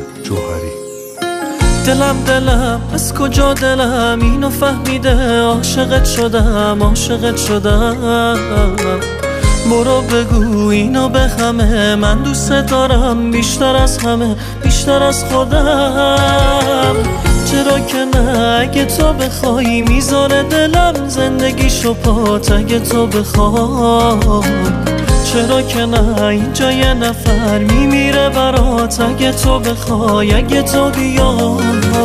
جوهری. دلم از کجا دلم اینو فهمیده، عاشقت شدم. برو بگو اینو به همه، من دوست دارم بیشتر از همه، بیشتر از خودم. چرا که نه، اگه تو بخوای میذاره دلم زندگیشو پات، اگه تو بخوای. چرا که نه، اینجا یه نفر میمیره برات، اگه تو بخوای، اگه تو بیای.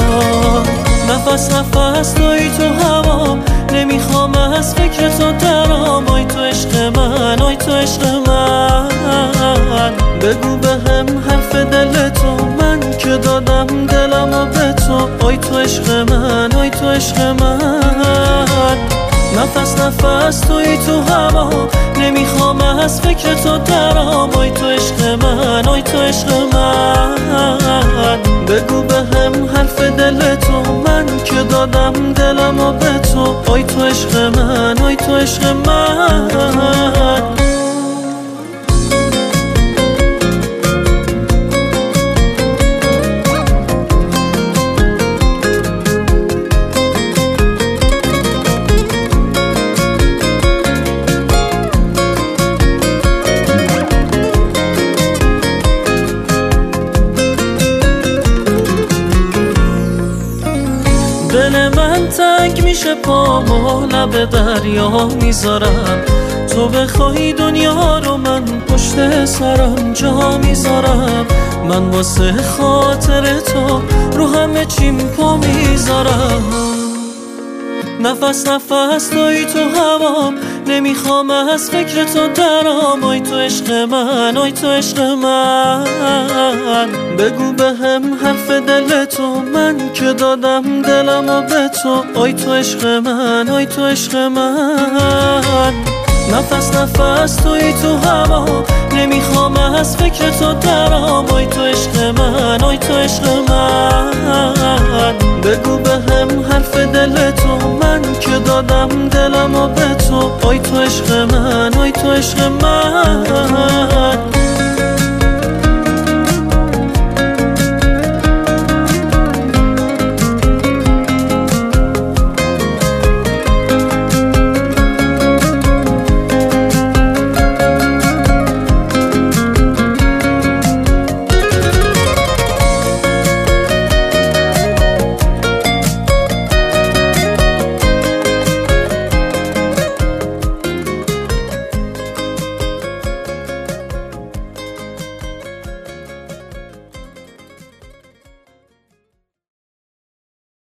نفس توی تو هوا، نمیخوام از فکر تو درام. آی تو عشق من، آی تو عشق من. بگو بهم حرف دل تو، من که دادم دلمو به تو. آی تو عشق من، آی تو عشق من. نفس توی تو هوا، نمیخوام از فکر تو درام. آی تو عشق من، آی تو عشق من. بگو بهم حرف دل تو، من که دادم دلمو به تو. آی تو عشق من، آی تو عشق من. دل من تنگ میشه پامو لب دریا میذارم. تو بخوای دنیا رو من پشت سرم جا میذارم. من واسه خاطر تو رو همه چیم پا میذارم. نفس توی تو هوام، نمیخوام از فکر تو درام. آی تو عشق من، آی تو عشق من. بگو بهم حرف دل تو، من که دادم دلمو به تو. آی تو عشق من، آی تو عشق من. نفس توی تو هوا، نمیخوام از فکر تو درام. آی تو عشق من، آی تو عشق من. بگو بهم حرف دل تو، من که دادم دلمو به تو. آی تو عشق من، آی تو عشق من.